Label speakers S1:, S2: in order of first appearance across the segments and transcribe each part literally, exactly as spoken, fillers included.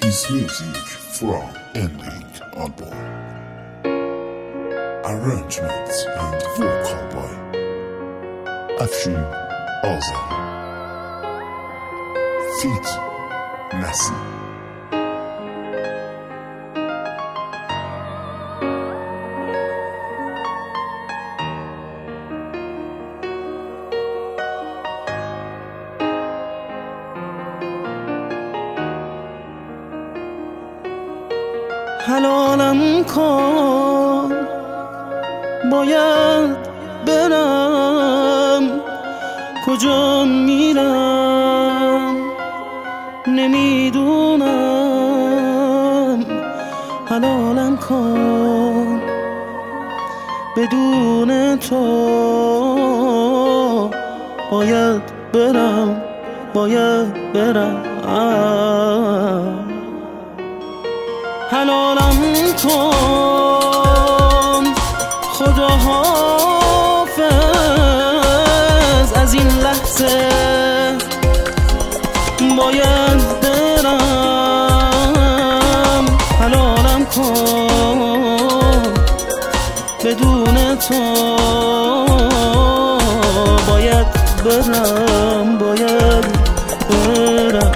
S1: is music from Ending album. Arrangements and vocal by Afshin Azari. Feat Nassim.
S2: حلالم کن باید برم، کجا میرم نمیدونم. حلالم کن بدون تو باید برم، باید برم. حلالم کن خدا حافظ، از این لحظه باید برم. حلالم کن بدون تو باید برم، باید برم.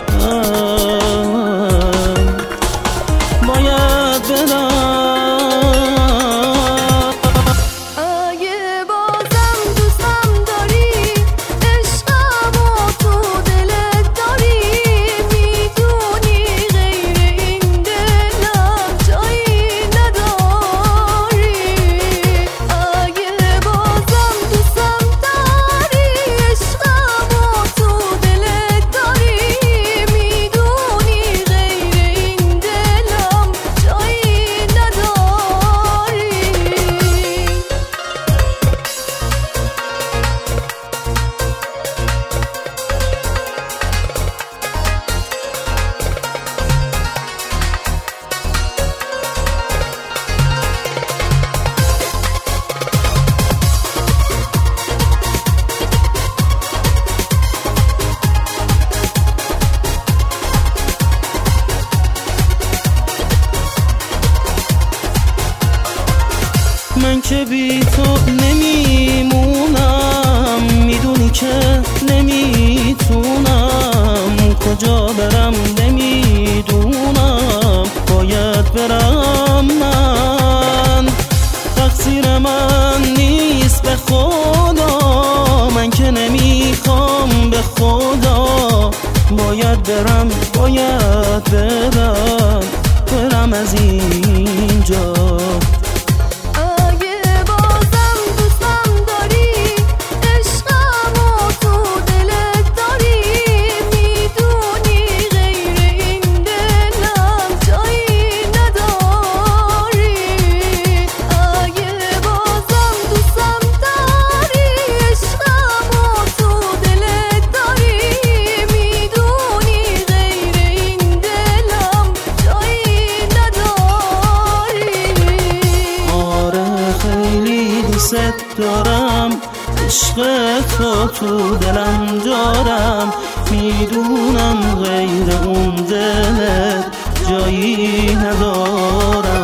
S2: من که بی تو نمیمونم، میدونی که نمیتونم. کجا برم نمیدونم، باید برم. من تقصیر من نیست به خدا، من که نمیخوام به خدا. باید برم، باید برم، برم از اینجا. دوست دارم، عشق تو تو دلم دارم. میدونم غیر اون دلت جایی ندارم.